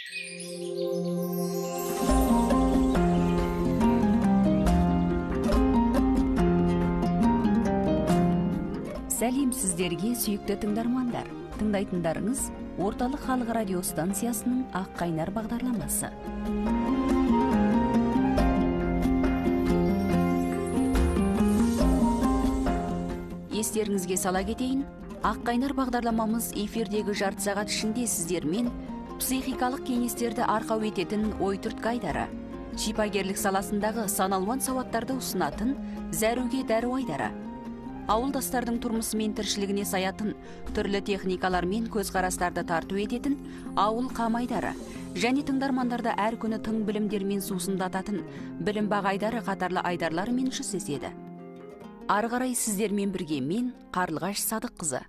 Сәлем сіздерге, сүйікті тыңдармандар. Тыңдайтындарыңыз Орталық халық радио станциясының Ақ қайнар бағдарламасы. Естеріңізге сала кетейін, Ақ қайнар бағдарламамыз эфирдегі жарты сағат ішінде сіздермен психикалық кеңестерді арқау ететін ой түрткі айдары, шипагерлік саласындағы саналуан сауаттарды ұсынатын зәруге дәру айдары, ауылдастардың тұрмысы мен тіршілігіне саятын түрлі техникалар мен көзқарастарды тарту ететін ауыл қамайдары және тыңдармандарды әр күні тың білімдермен сусындататын білім бағайдары қатарлы айдарларымен жүздеседі. Ары қарай сіздермен бірге мен Қарлығаш Садыққызы.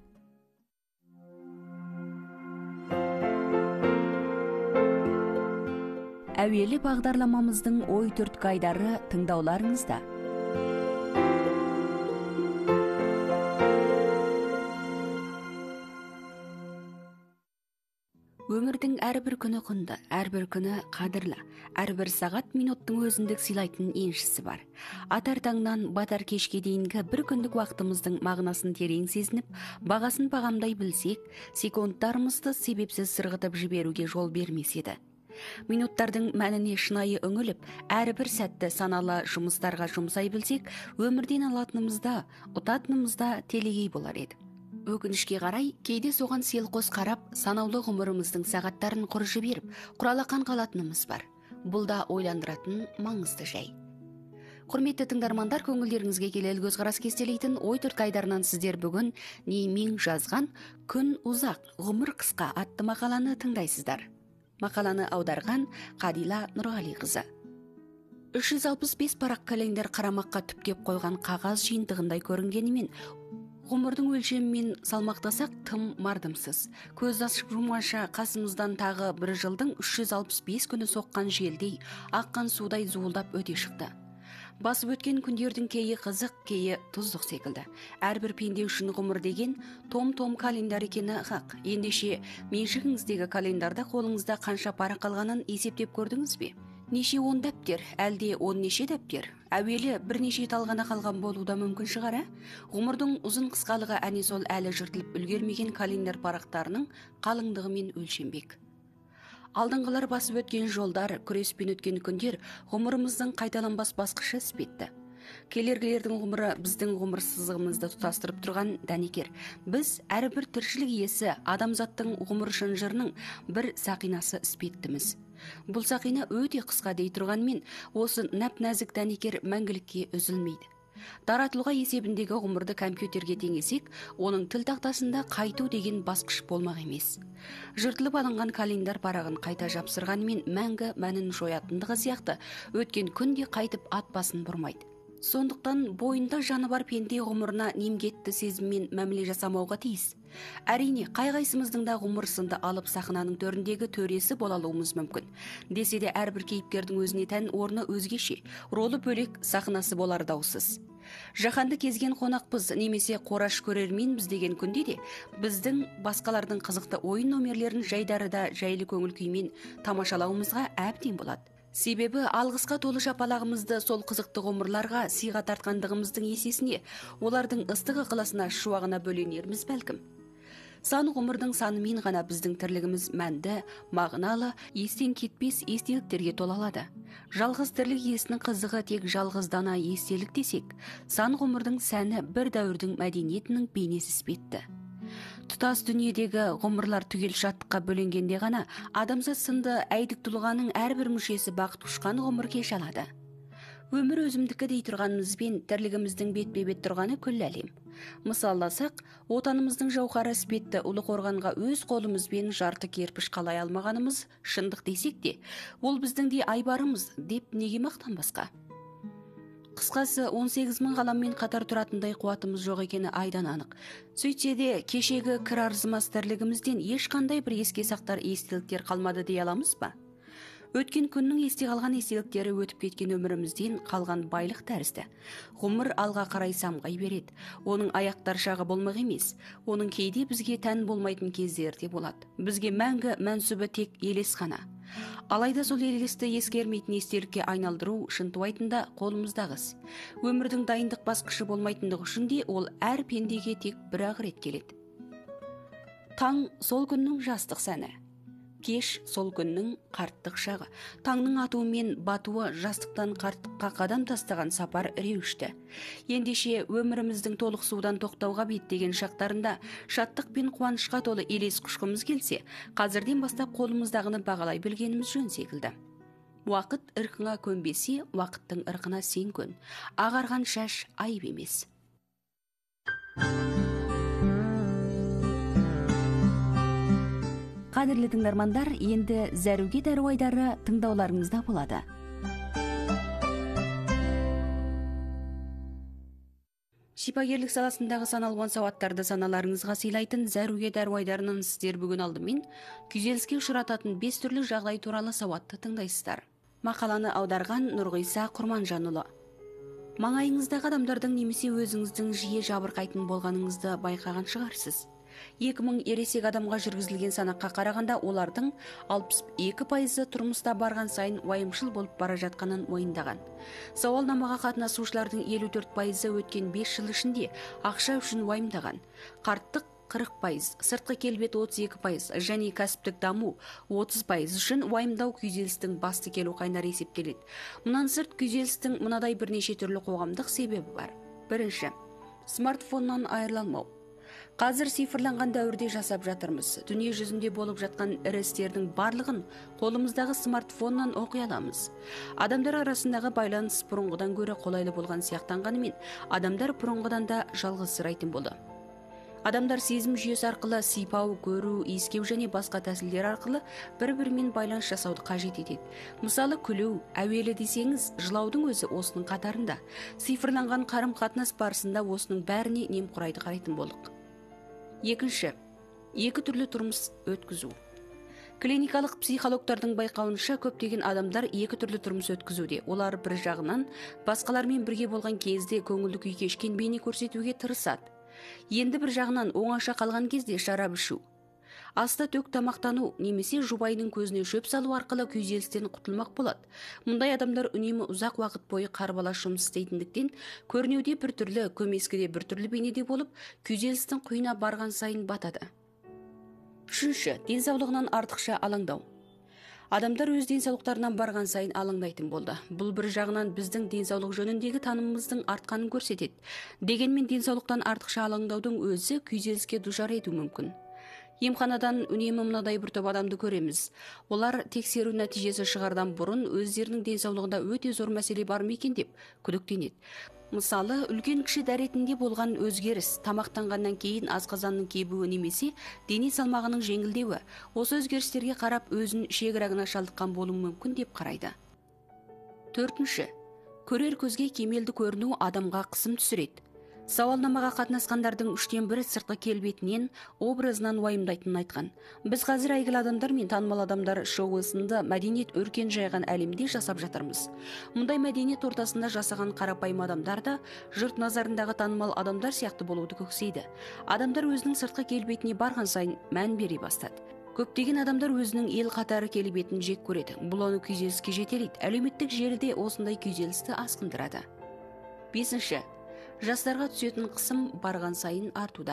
Әуелі бағдарламамыздың ой түрткі айдары тыңдауларыңызда. Өмірдің әрбір күні құнды, әрбір күні қадірлі, әрбір сағат минуттың өзіндік сыйлайтын еншісі бар. Атар таңнан батар кешке дейінгі бір күндік уақытымыздың мағынасын терең сезініп, бағасын бағамдай білсек, секундтарымызды себепсіз сырғытып жіберуге жол бермес еді. Минуттардың мәніне шынайы үңіліп, әрбір сәтті саналы жұмыстарға жұмсай білсек, өмірден алатынымызда, ұтатынымызда телегей болар еді. Өкінішке қарай, кейде соған селқос қарап, санаулы ғұмырымыздың сағаттарын құр жіберіп, құралақан қалатынымыз бар. Бұл да ойландыратын маңызды жай. Құрметті тыңдармандар, көңілдеріңізге келелі көзқарас кестелейтін ой түрткі айдарынан сіздер бүгін Неймен жазған «Күн ұзақ, ғұмыр қысқа» атты мақаланы тыңдайсыздар. Мақаланы аударған Қадила Нұрғалиқызы. 365 парақ календар қарамаққа түптеп қойған қағаз жиынтығындай көрінгенімен, ғұмырдың өлшемімен салмақтасақ тым мардымсыз. Көз ашып жұмғанша қасымыздан тағы бір жылдың 365 күні соққан желдей, аққан судай зуылдап өте шықты. Басып өткен күндердің кейі қызық, кейі тұздық секілді. Әрбір пенде үшін ғұмыр деген том-том календар екені хақ. Ендеше меншігіңіздегі календарда қолыңызда қанша пара қалғанын есептеп көрдіңіз бе? Неше он дәптер, әлде он неше дәптер? Әуелі бірнеше талғана қалған болуда мүмкін шығар, ғұмырдың ұзын қысқалығы әне сол әлі жыртылып үлгермеген календар парақтарының қалыңдығымен өлшенбек. Алдыңғылар басып өткен жолдар, күреспен өткен күндер ғұмырымыздың қайталанбас басқышы іспетті. Келергілердің ғұмыры біздің ғұмырсызығымызды тұтастырып тұрған дәнекер. Біз әрбір тіршілік иесі адамзаттың ғұмыр шынжырының бір сақинасы іспеттіміз. Бұл сақина өте қысқа дей тұрғанмен, осы нәп-нәзік дәнекер мәңгілікке үзілмейді. Таратылуға есебіндегі ғұмырды компьютерге теңесек, оның тіл тақтасында қайту деген басқыш болмақ емес. Жыртылып алынған календар парағын қайта жапсырғанмен мәңгі мәнін жоятындығы сияқты, өткен күнде қайтып ат басын бұрмайды. Сондықтан бойында жаны бар пенде ғұмырына немгетті сезіммен мәміле жасамауға тиіс. Әрине, қай-қайсымыздың да ғұмыр сынды алып сахнаның төріндегі төресі бола алуымыз мүмкін. Десе де әрбір кейіпкердің өзіне тән орны өзгеше, ролы бөлек, сахнасы болар даусыз. Жаһанды кезген қонақпыз немесе қораш көрерменбіз деген күнде де біздің басқалардың қызықты ойын номерлерін жайдарыда жайлы көңіл күймен тамашалауымызға әбден болады. Себебі алғысқа толы жапалағымызды сол қызықты ғұмырларға сыйға тартқандығымыздың есесіне, олардың ыстық ықыласына шуағына бөленерміз бәлкім. Сан ғұмырдың санымен ғана біздің тірлігіміз мәнді, мағыналы, естен кетпес естеліктерге толалады. Жалғыз тірлік иесінің қызығы тек жалғыз дана естелік десек, сан ғұмырдың сәні бір дәуірдің мәдениетінің бейнесі іспетті. Тұтас дүниедегі ғұмырлар түгел шаттыққа бөленгенде ғана адамзат сынды әйдік тұлғаның әрбір мүшесі бақыт құшқан ғұмыр кеше алады. Өмір өзімдікі дей тұрғанымызбен тірлігіміздің бетпе-бет тұрғаны күллі әлем. Мысалласақ, отанымыздың жауһары іспетті ұлы қорғанға өз қолымызбен жарты кірпіш қалай алмағанымыз шындық десек те, ол біздің де айбарымыз деп неге мақтанбасқа? Қысқасы 18 мың ғаламмен қатар тұратындай қуатымыз жоқ екені айдан анық. Сөйтсе де кешегі кір арзымас тірлігімізден ешқандай бір еске сақтар естеліктер қалмады дей аламыз ба? Өткен күннің есте қалған естеліктері өтіп кеткен өмірімізден қалған байлық тәрізді. Ғұмыр алға қарай самғай береді. Оның аяқтар шағы болмақ емес. Оның кейде бізге тән болмайтын кездері де болады. Бізге мәңгі мәнсүбі тек елес қана. Алайда сол елесті ескермейтін естелікке айналдыру шынтуайтында қолымыздағы іс. Өмірдің дайындық басқышы болмайтындығы үшін де ол әр пендеге тек бір-ақ рет келеді. Таң сол күннің жастық сәні, кеш сол күннің қарттық шағы. Таңның атуы мен батуы жастықтан қарттыққа қадам тастаған сапар реуішті. Ендеше өміріміздің толықсудан тоқтауға беттеген шақтарында шаттық пен қуанышқа толы елес құшқымыз келсе, қазірден бастап қолымыздағыны бағалай білгеніміз жөн секілді. Уақыт ырқыңа көнбесе, уақыттың ырқына сен көн. Ағарған шаш айып емес. Қадірлі тыңдармандар, енді зәруге дәру айдары тыңдауларыңызда болады. Шипагерлік саласындағы саналған сауаттарды саналарыңызға сыйлайтын зәруге дәру айдарынан сіздер бүгін алдымен күйзеліске ұшырататын 5 түрлі жағдай туралы сауатты тыңдайсыздар. Мақаланы аударған Нұрғиса Құрманжанұлы. Маңайыңыздағы адамдардың немесе өзіңіздің жиі жабырқайтын болғаныңызды байқаған шығарсыз. 2000 ересек адамға жүргізілген санаққа қарағанда олардың 62% тұрмыста барған сайын уайымшыл болып бара жатқанын мойындаған. Сауалнамаға қатынасушылардың 54% өткен 5 жыл ішінде ақша үшін уайымдаған. Қарттық 40%, сыртқы келбет 32% және кәсіптік даму 30% үшін уайымдау күйзелістің басты келу қайнары есептеледі. Мұнан сырт күйзелістің мынадай бірнеше түрлі қоғамдық себебі бар. Бірінші, смартфоннан айырыла алмау. Қазір цифрланған дәуірде жасап жатырмыз. Дүние жүзінде болып жатқан ірі істердің барлығын қолымыздағы смартфоннан оқи аламыз. Адамдар арасындағы байланыс бұрынғыдан гөрі қолайлы болған сияқтанғанымен, адамдар бұрынғыдан да жалғызсырайтын болды. Адамдар сезім жүйесі арқылы сипау, көру, иіскеу және басқа тәсілдер арқылы бір-бірімен байланыс жасауды қажет етеді. Мысалы, күлу, әуелі десеңіз, жылаудың өзі осының қатарында. Цифрланған қарым-қатынас барысында осының бәріне немқұрайды қарайтын болдық. Екінші, екі түрлі тұрмыс өткізу. Клиникалық психологтардың байқауынша көптеген адамдар екі түрлі тұрмыс өткізуде. Олар бір жағынан басқалармен бірге болған кезде көңілді күй кешкен бейне көрсетуге тырысады. Енді бір жағынан оңаша қалған кезде шарап ішу, аста төк тамақтану немесе жұбайының көзіне шөп салу арқылы күйзелістен құтылмақ болады. Мұндай адамдар үнемі ұзақ уақыт бойы қарбалас жұмыс істейтіндіктен көрінеуде бір түрлі, көмескіде бір түрлі бейнеде болып, күйзелістің құйына барған сайын батады. Үшінші, денсаулығынан артықша алаңдау. Адамдар өз денсаулықтарынан барған сайын алаңдайтын болды. Бұл бір жағынан біздің денсаулық жөніндегі танымымыздың артқанын көрсетеді. Дегенмен денсаулықтан артықша алаңдаудың өзі күйзеліске душар етуі мүмкін. Емханадан үнемі мынадай бір топ адамды көреміз. Олар тексеру нәтижесі шығардан бұрын өздерінің денсаулығында өте зор мәселе бар ма екен деп күдіктенеді. Мысалы, үлкен кіші дәретінде болған өзгеріс, тамақтанғаннан кейін асқазанның кебуі немесе дене салмағының жеңілдеуі, осы өзгерістерге қарап өзін шегірагына шалдыққан болуы мүмкін деп қарайды. Төртінші, көрер көзге кемелді көріну адамға қысым түсіреді. Сауалнамаға қатынасқандардың 1/3 сыртқы келбетінен, образынан уайымдайтынын айтқан. Біз қазір әйгілі адамдар мен танымал адамдар шоуы сынды мәдениет өркен жайған әлемде жасап жатырмыз. Мұндай мәдениет ортасында жасаған қарапайым адамдар да жұрт назарындағы танымал адамдар сияқты болуды көксейді. Адамдар өзінің сыртқы келбетіне барған сайын мән бере бастады. Көптеген адамдар өзінің ел қатары келбетін жек көреді. Бұл оны күйзеліске жетелейді. Әлеуметтік желіде осындай күйзелісті асқындырады. Бесінші, жастарға түсетін қысым барған сайын артуда.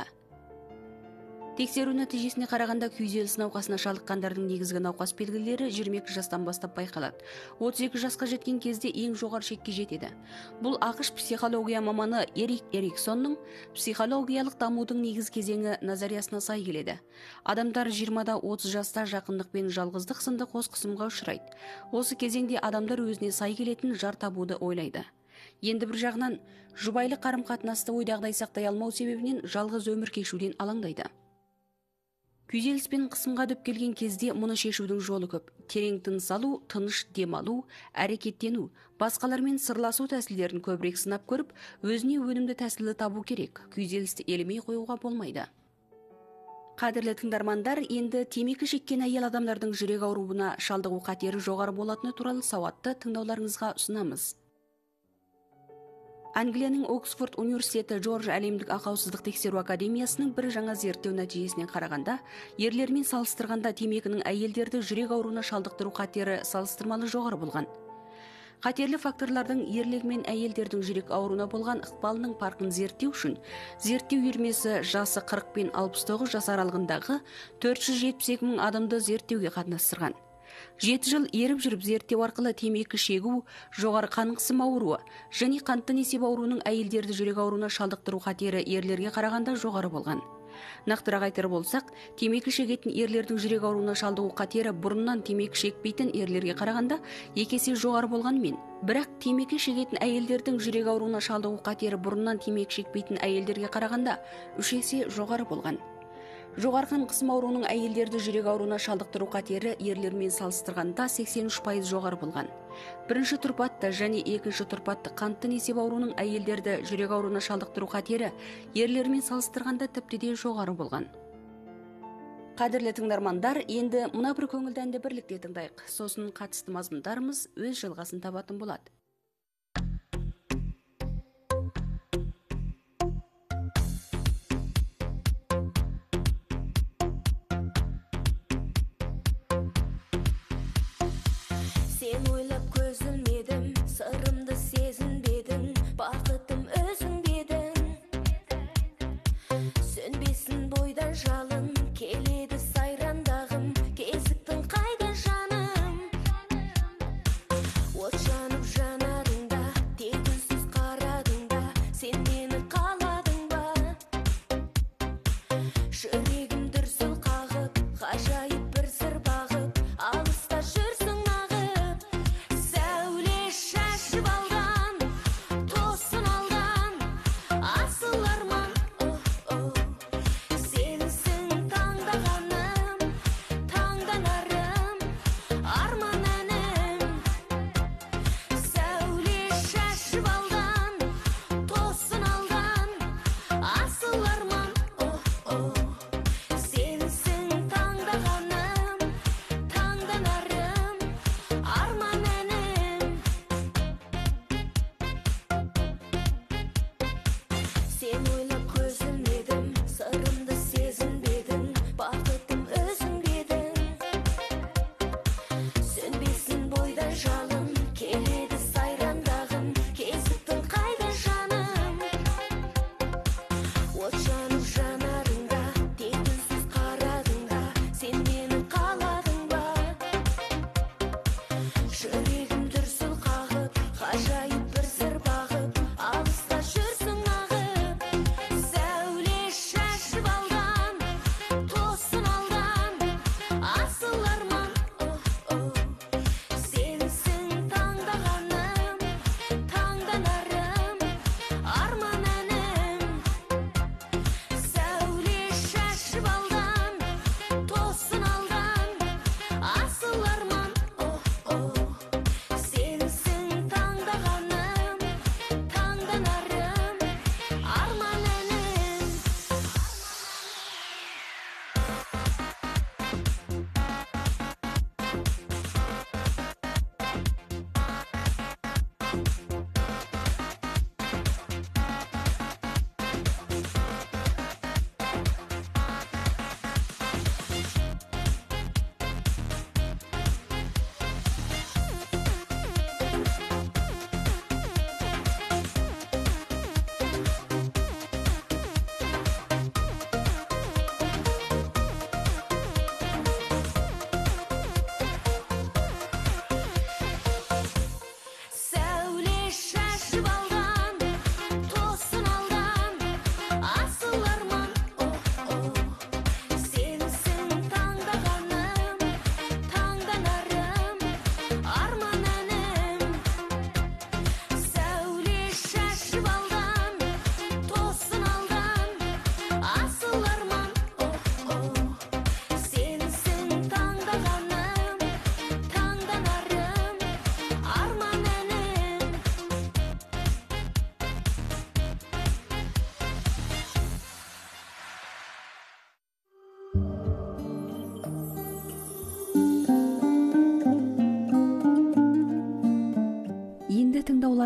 Тексеру нәтижесіне қарағанда күйзеліс науқасына шалдыққандардың негізгі науқас белгілері 22 жастан бастап байқалады. 32 жасқа жеткен кезде ең жоғары шекке жетеді. Бұл ақш психология маманы Эрик Эриксонның психологиялық дамудың негіз кезеңі назариясына сай келеді. Адамдар 20-30 жаста жақындық пен жалғыздық сынды қос қысымға ұшырайды. Осы кезеңде адамдар өзіне сай келетін жар табуды ойлайды. Енді бір жағынан жұбайлы қарым-қатынасты ойдағыдай сақтай алмау себебінен жалғыз өмір кешуден алаңдайды. Күйзеліс пен қысымға дөп келген кезде мұны шешудің жолы көп. Терең тыныс алу, тыныш демалу, әрекеттену, басқалармен сырласу тәсілдерін көбірек сынап көріп, өзіне өнімді тәсілді табу керек. Күйзелісті елемей қоюға болмайды. Қадірлі тыңдармандар, енді темекі шеккен әйел адамдардың жүрек ауруына шалдығу қатері жоғары болатыны туралы сауатты тыңдауларыңызға ұсынамыз. Англияның Оксфорд университеті Джордж әлемдік ақаусыздық тексеру академиясының бір жаңа зерттеу нәтижесіне қарағанда, ерлермен салыстырғанда темекінің әйелдерді жүрек ауруына шалдықтыру қатері салыстырмалы жоғары болған. Қатерлі факторлардың ерлер мен әйелдердің жүрек ауруына болған ықпалының парқын зерттеу үшін зерттеу үйірмесі жасы 40 пен 69 жас аралығындағы 472 мың адамды зерттеуге қатынастырған. 7 жыл еріп жүріп зерттеу арқылы темекі шегу, жоғары қан қысымы ауруы және қантты несеп ауруының әйелдерді жүрек ауруына шалдықтыру қатері ерлерге қарағанда жоғары болған. Нақтырақ айтар болсақ, темекі шегетін ерлердің жүрек ауруына шалдығу қатері бұрыннан темекі шекпейтін ерлерге қарағанда 2 есе жоғары болғанмен, бірақ темекі шегетін әйелдердің жүрек ауруына шалдығу қатері бұрыннан темекі шекпейтін әйелдерге қарағанда 3 есе жоғары болған. Жоғары қан қысымы ауруының әйелдерді жүрек ауруына шалдықтыру қатері ерлермен салыстырғанда 83% жоғары болған. Бірінші тұрпатты және екінші тұрпатты қантты несеп ауруының әйелдерді жүрек ауруына шалдықтыру қатері ерлермен салыстырғанда тіпті де жоғары болған. Қадірлі тыңдармандар, енді мына бір көңілді әнді бірлікте тыңдайық. Сосын қатысты мазмұндарымыз өз жалғасын табатын болады. Сен ойлап көз ілмедім, сырымды сезінбедің, бақытым өзің бедің. Сөнбесін бойдан жалын, келеді сайрандағым, кезіктің қайда жаным. От жанып жанарыңда, тек үнсіз қарадыңда, сен мені қаладың ба? Жүрегім дүрсіл қағып, ғажайып бір сыр бағып, алыста жүрсің нағып.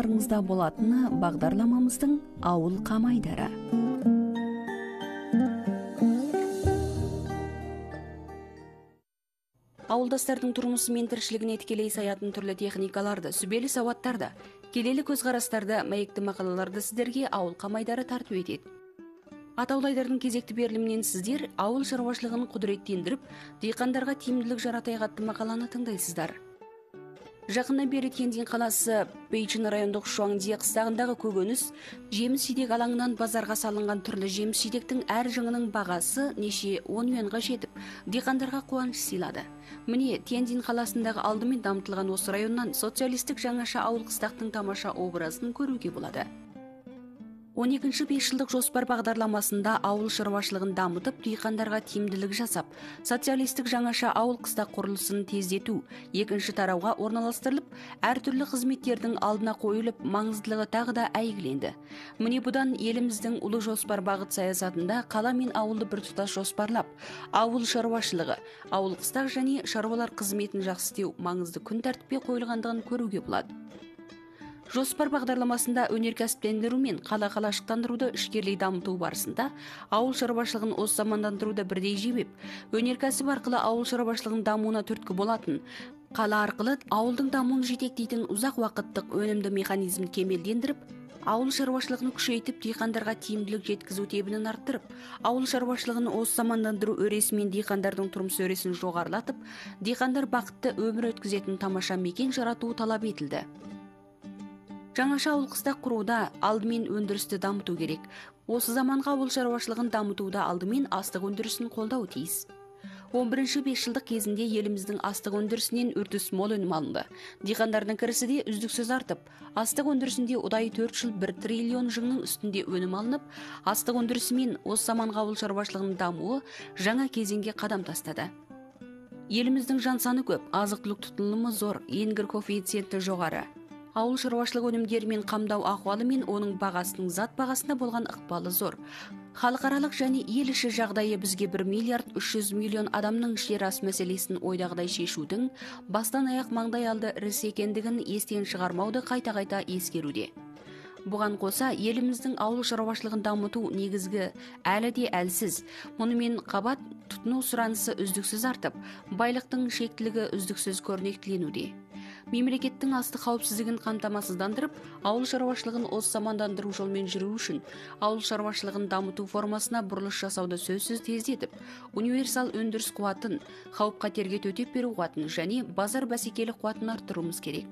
назарларыңызда болатыны бағдарламамыздың ауыл қамайдары. Ауылдастардың тұрмысы мен тіршілігіне тікелей саятын түрлі техникаларды, сүбелі сауаттарды, келелі көзқарастарды, мәйекті мақалаларды сіздерге ауыл қамайдары тарту етеді. Атаулайдардың кезекті берілімінен сіздер ауыл шаруашылығын құдіреттендіріп, диқандарға тиімділік жаратай атты мақаланы тыңдайсыздар. Жақында бері Тяньдин қаласы Бейжің райондық Шуаңди қыстағындағы көкөніс жеміс-жидек алаңынан базарға салынған түрлі жеміс-жидектің әр жыңының бағасы неше 10 юанға жетіп, диқандарға қуаныш сыйлады. Міне, Тяньдин қаласындағы алдымен дамытылған осы районнан социалистік жаңаша ауыл қыстақтың тамаша образын көруге болады. 12-ші 5 жылдық жоспар бағдарламасында ауыл шаруашылығын дамытып, диқандарға тиімділік жасап, социалистік жаңаша ауыл қыстақ құрылысын тездету, екінші тарауға орналастырылып, әртүрлі қызметтердің алдына қойылып, маңыздылығы тағы да әйгіленді. Міне бұдан еліміздің ұлы жоспар бағыт саясатында қала мен ауылды біртұтас жоспарлап, ауыл шаруашылығы, ауыл қыстақ және шаруалар қызметін жақсы істеу маңызды күн тәртіпке қойылғандығын көруге болады. Жоспар бағдарламасында өнеркәсіптендіру мен қала қалашықтандыруды ішкерлей дамыту барысында ауыл шаруашылығын осы замандандыруды бірдей жебеп, өнеркәсіп арқылы ауыл шаруашылығын дамуына түрткі болатын, қала арқылы ауылдың дамуын жетектейтін ұзақ уақыттық өнімді механизм кемелдендіріп, ауыл шаруашылығын күшейтіп, диқандарға тиімділік жеткізу тебінін арттырып, ауыл шаруашылығын осы замандандыру өресі мен диқандардың тұрмыс өресін жоғарылатып, диқандар бақытты өмір өткізетін тамаша мекен жаратуы талап етілді. Жаңаша ауыл қыстақ құруда алдымен өндірісті дамыту керек. Осы заманға ауыл шаруашылығын дамытуда алдымен астық өндірісін қолдау тиіс. 11-ші 5 жылдық кезінде еліміздің астық өндірісінен үрдіс мол өнім алынды. Диқандардың кірісі де үздіксіз артып, астық өндірісінде ұдайы 4 жыл 1 триллион жыңның үстінде өнім алынып, астық өндірісі мен осы заманға ауыл шаруашылығының дамуы жаңа кезеңге қадам тастады. Еліміздің жан саны көп, азық-түлік тұтынылымы зор, енгір коэффициенті жоғары. Ауыл шаруашылық өнімдері мен қамдау ахуалы мен оның бағасының зат бағасына болған ықпалы зор. Халықаралық және ел іші жағдайы бізге 1 миллиард 300 миллион адамның жер ас мәселесін ойдағыдай шешудің бастан аяқ маңдай алды іріс екендігін естен шығармауды қайта-қайта ескеруде. Бұған қоса, еліміздің ауыл шаруашылығын дамыту негізгі әлі де әлсіз. Мұнымен қабат тұтыну сұранысы үздіксіз артып, байлықтың шектілігі үздіксіз көрнектіленуде. Мемлекеттің астық қауіпсіздігін қамтамасыздандырып, ауыл шаруашылығын осы замандандыру жолмен жүру үшін ауыл шаруашылығын дамыту формасына бұрылыс жасауды сөзсіз тездетіп, универсал өндіріс қуатын, қауіп-қатерге төтеп беру қуатын және базар бәсекелік қуатын арттыруымыз керек.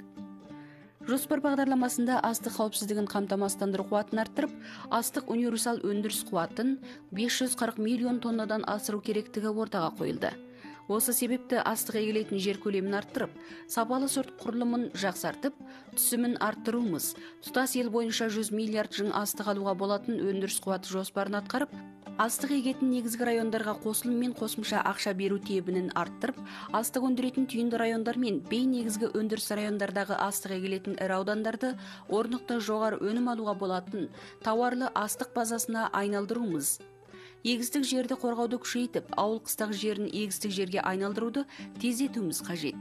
Жоспар бағдарламасында астық қауіпсіздігін қамтамасыздандыру қуатын арттырып, астық универсал өндіріс қуатын 540 миллион тоннадан асыру керектігі ортаға қойылды. Осы себепті астық егілетін жер көлемін арттырып, сапалы сорт құрылымын жақсартып, түсімін арттыруымыз, тұтас ел бойынша 100 миллиард жың астық алуға болатын өндіріс қуаты жоспарын атқарып, астық егетін негізгі райондарға қосылым мен қосымша ақша беру тебінін арттырып, астық өндіретін түйінді райондар мен бей негізгі өндіріс райондардағы астық егілетін ірі аудандарды орнықты жоғары өнім алуға болатын тауарлы астық базасына айналдыруымыз. Егістік жерді қорғауды күшейтіп, ауыл қыстақ жерін егістік жерге айналдыруды тездетуіміз қажет.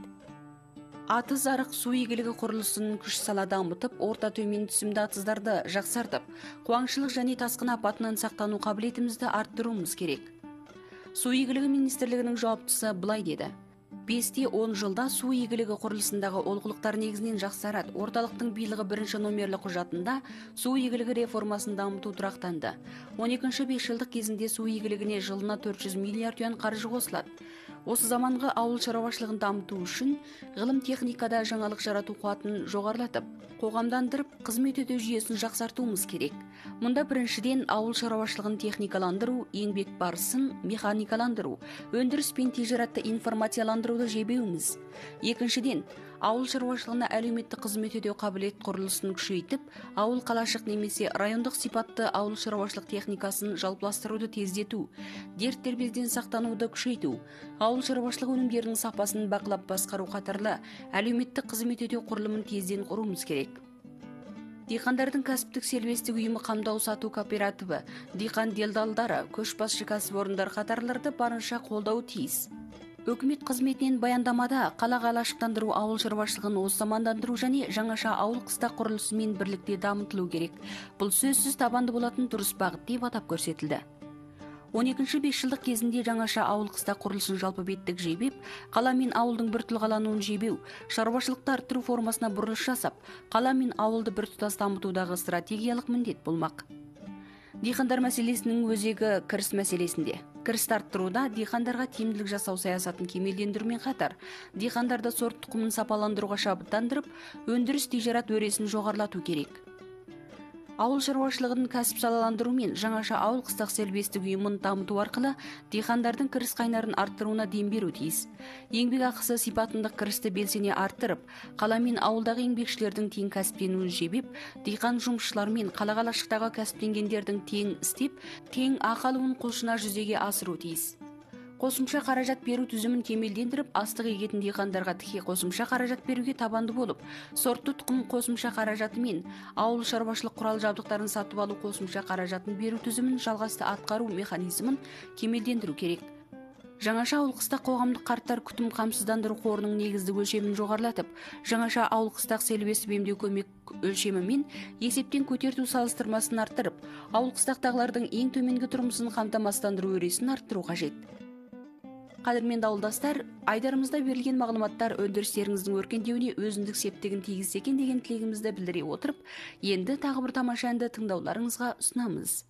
Атыз арық су игілігі құрылысын күш сала дамытып, орта төмен түсімді атыздарды жақсартып, қуаңшылық және тасқын апатынан сақтану қабілетімізді арттыруымыз керек. Су игілігі министрлігінің жауаптысы былай деді: 5-10 жылда су игілігі құрылысындағы олқылықтар негізінен жақсарады. Орталықтың биылғы 1-ші номерлі құжатында су игілігі реформасын дамыту тұрақтанды. 12-ші 5 жылдық кезінде су игілігіне жылына 400 миллиард юан қаржы қосылады. Осы заманғы ауыл шаруашылығын дамыту үшін ғылым техникада жаңалық жарату қуатын жоғарылатып, қоғамдандырып, қызмет ету жүйесін жақсартуымыз керек. Мұнда біріншіден ауыл шаруашылығын техникаландыру, еңбек барысын механикаландыру, өндіріс пен тижаратты информацияландыруды жебеуіміз. Екіншіден, ауыл шаруашылығына әлеуметтік қызмет ету қабілет құрылысын күшейтіп, ауыл қалашық немесе райондық сипатты ауыл шаруашылық техникасын жалпыластыруды тездету, дерт дербезден сақтануды күшейту, ауыл шаруашылық өнімдерінің сапасын бақылап басқару қатарлы әлеуметтік қызмет ету құрылымын тезден құруымыз керек. Диқандардың кәсіптік сервистік ұйымы қамдау сату кооперативі, диқан делдалдары, көшбасшы кәсіпорындар қатарларды барынша қолдау тиіс. Өкімет қызметінен баяндамада қалаға алашықтандыру, ауыл шаруашылығын осамандандыру және жаңаша ауыл қыстақ құрылысымен бірлікте дамытылу керек. Бұл сөзсіз табанды болатын дұрыс бағыт деп атап көрсетілді. 12-ші бесжылдық кезінде жаңаша ауыл қыстақ құрылысын жалпы беттік жебеп, қала мен ауылдың бір тұлғалануын жебеу, шаруашылықты арттыру формасына бұрылыс жасап, қала мен ауылды біртұтас дамытудағы стратегиялық міндет болмақ. Диқандар мәселесінің өзегі кіріс мәселесінде. Кірісті арттыруда диқандарға тиімділік жасау саясатын кемелдендірумен қатар, диқандарды сорт тұқымын сапаландыруға шабыттандырып, өндіріс тижарат өресін жоғарлату керек. Ауыл шаруашылығын кәсіп салаландыру мен жаңаша ауыл қыстақ сербестік ұйымын дамыту арқылы диқандардың кіріс қайнарын арттыруына дем беру тиіс. Еңбек ақысы сипатындық кірісті белсене арттырып, қала мен ауылдағы еңбекшілердің тең кәсіптенуін жебеп, диқан жұмысшылар мен қалаға алашықтағы кәсіптенгендердің тең істеп, тең ақы алуын құлшына жүзеге асыру тиіс. Қосымша қаражат беру түзімін кемелдендіріп, астық егетін диқандарға тіке қосымша қаражат беруге табанды болып, сортты тұқым қосымша қаражаты мен ауыл шаруашылық құрал жабдықтарын сатып алу қосымша қаражатын беру түзімін жалғасты атқару механизмін кемелдендіру керек. Жаңаша ауыл қыстақ қоғамдық қарттар күтім қамсыздандыру қорының негізді өлшемін жоғарлатып, жаңаша ауыл қыстақ селбесіп емдеу көмек өлшемі мен есептен көтерту салыстырмасын арттырып, ауыл қыстақтағылардың ең төменгі тұрмысын қамтамасыздандыру өресін арттыру қажет. Қадірменді ауылдастар, айдарымызда берілген мағлұматтар өндірістеріңіздің өркендеуіне өзіндік септігін тигізсе екен деген тілегімізді білдіре отырып, енді тағы бір тамаша әнді тыңдауларыңызға ұсынамыз.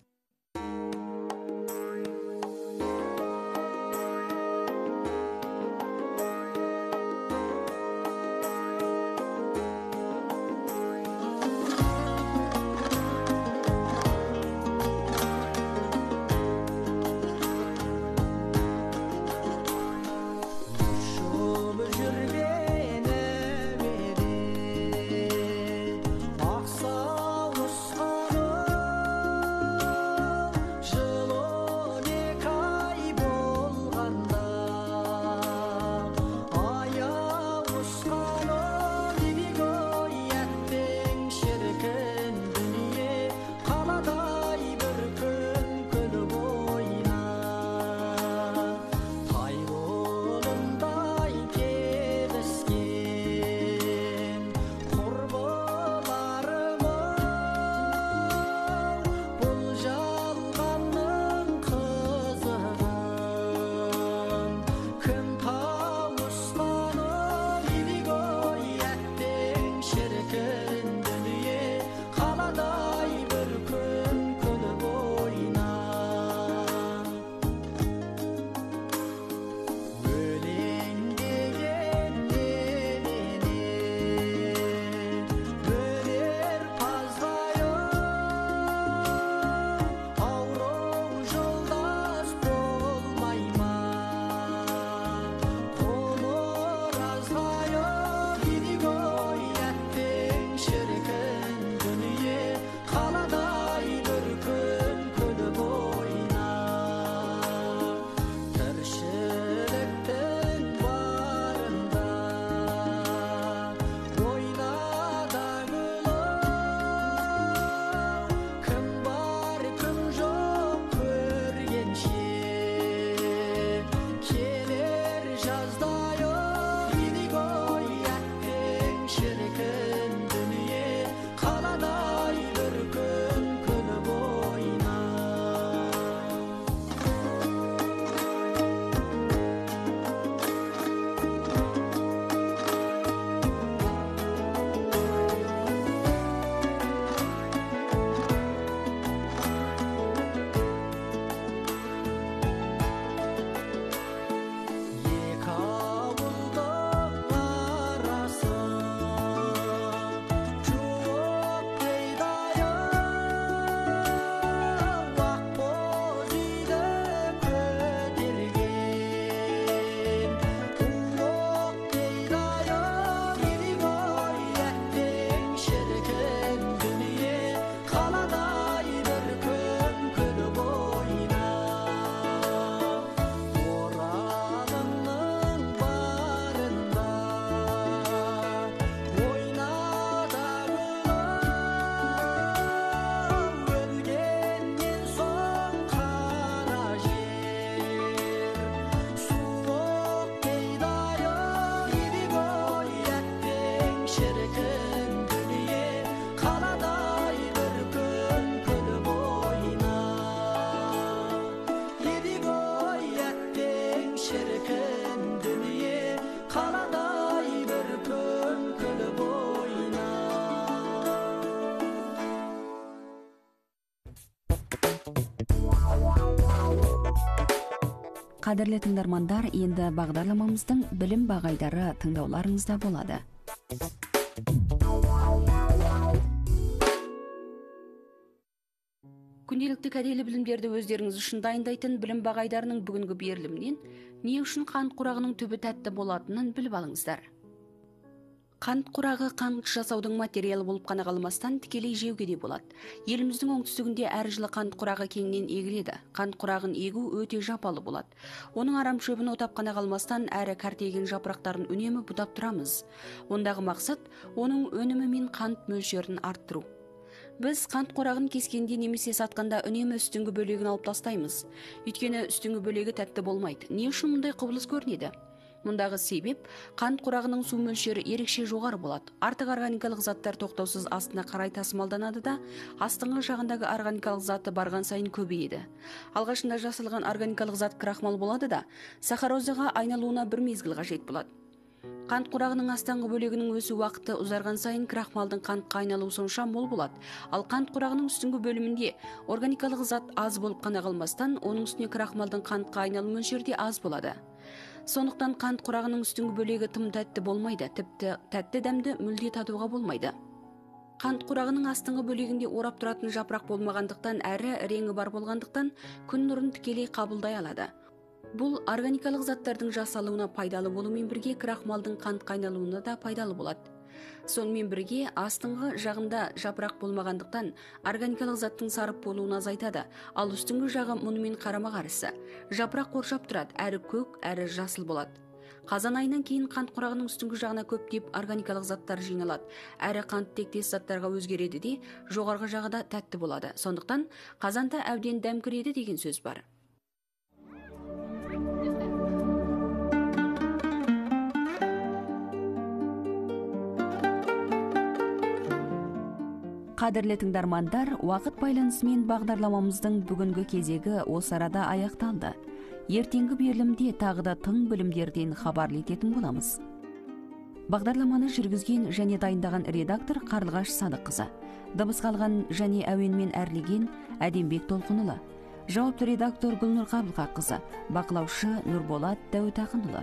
Je Қадірлі тыңдармандар, енді бағдарламамыздың білім бағайдары тыңдауларыңызда болады. Күнделікті кәделі білімдерді өздеріңіз үшін дайындайтын білім бағайдарының бүгінгі берілімінен не үшін қант құрағының түбі тәтті болатынын біліп алыңыздар. Қант құрағы қант жасаудың материалы болып қана қалмастан тікелей жеуге де болады. Еліміздің оңтүстігінде әр жылы қант құрағы кеңінен егіледі. Қант құрағын егу өте жапалы болады. Оның арам шөбін отап қана қалмастан әрі кәртейген жапырақтарын үнемі бұтап тұрамыз. Ондағы мақсат оның өнімі мен қант мөлшерін арттыру. Біз қант қорағын кескенде немесе сатқанда үнемі үстіңгі бөлегін алып тастаймыз. Өйткені үстіңгі бөлегі тәтті болмайды. Не үшін мұндай құбылыс көрінеді? Мұндағы себеп қант қорағының су мөлшері ерекше жоғары болады. Артық органикалық заттар тоқтаусыз астына қарай тасымалданады да, астыңғы жағындағы органикалық заты барған сайын көбейеді. Алғашында жасалған органикалық зат крахмал болады да, сахарозаға айналуына бір мезгіл қажет болады. Қант құрағының астыңғы бөлігінің өсу уақыты ұзарған сайын крахмалдың қантқа айналуы сонша мол болады. Ал қант құрағының үстіңгі бөлімінде органикалық зат аз болып қана қалмастан, оның үстіне крахмалдың қантқа айналу мөлшері аз болады. Сондықтан қант құрағының үстіңгі бөлегі тым тәтті болмайды, тіпті тәтті дәмді мүлде татуға болмайды. Қант құрағының астыңғы бөлегінде орап тұратын жапырақ болмағандықтан әрі реңі бар болғандықтан күн нұрын тікелей қабылдай алады. Бұл органикалық заттардың жасалуына пайдалы болумен бірге крахмалдың қантқа айналуына да пайдалы болады. Сонымен бірге астыңғы жағында жапырақ болмағандықтан органикалық заттың сарып болуына азайтады, ал үстіңгі жағы мұнымен қарама қарсы. Жапырақ қоршап тұрады, әрі көк, әрі жасыл болады. Қазан айынан кейін қант құрағының үстіңгі жағына көптеп органикалық заттар жиналады, әрі қант тектес заттарға өзгереді де, жоғарғы жағы да тәтті болады. Сондықтан қазанда әбден дәм кіреді деген сөз бар. Қадірлі тыңдармандар, уақыт байланысымен бағдарламамыздың бүгінгі кезегі осы арада аяқталды. Ертеңгі берілімде тағы да тың білімдерден хабарлы ететін боламыз. Бағдарламаны жүргізген және дайындаған редактор Қарлығаш Садыққызы. Дыбысқа алған және әуенмен әрлеген Әдембек Толқынұлы. Жауапты редактор Гүлнұр Қабылқақызы. Бақылаушы Нұрболат Дәуітақынұлы.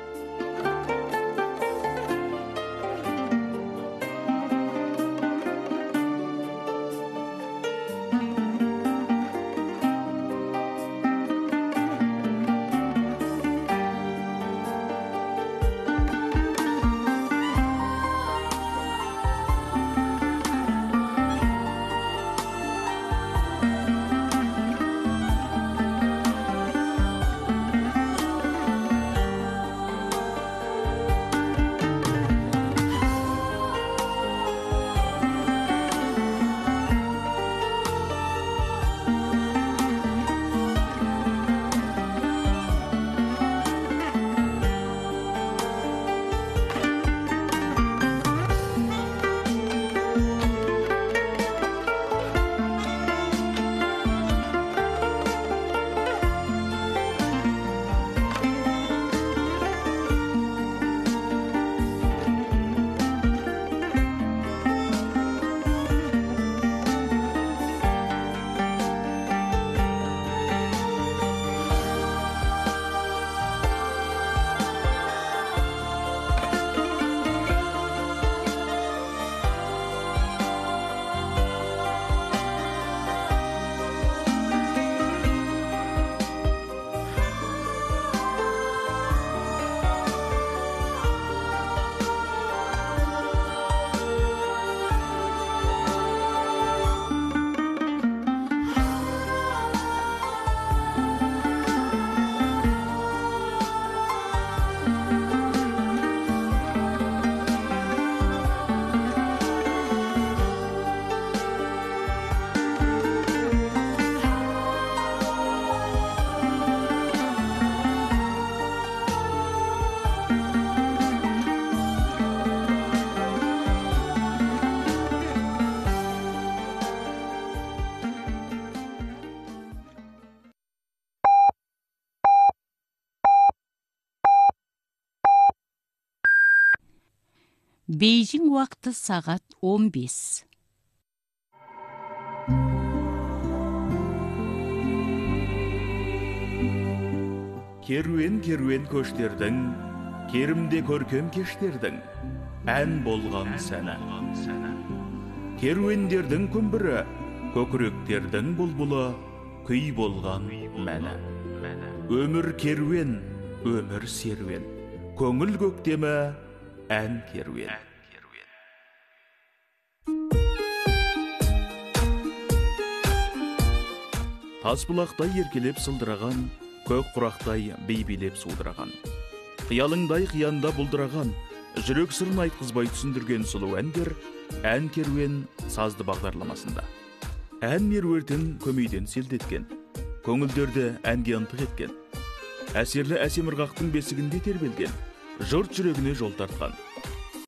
Бейжің уақыты сағат 15. Керуен көштердің, керімде көркем кештердің, ән болған сәні. Керуендердің күмбірі, көкіректердің бұлбұлы, күй болған мәні. Өмір керуен, өмір серуен, көңіл көктемі, ән керуен. Тасбұлақтай еркелеп сылдыраған, көк құрақтай бейбелеп судыраған. Қиялыңдай қиянда бұлдыраған, жүрек сырын айтқызбай түсіндірген сұлу әндер ән керуен сазды бағдарламасында. Ән меруертін көмейден селдеткен, көңілдерді әнге ынтық еткен, әсерлі әсем ырғақтың бесігінде тербелген, жұрт жүрегіне жол тартқан.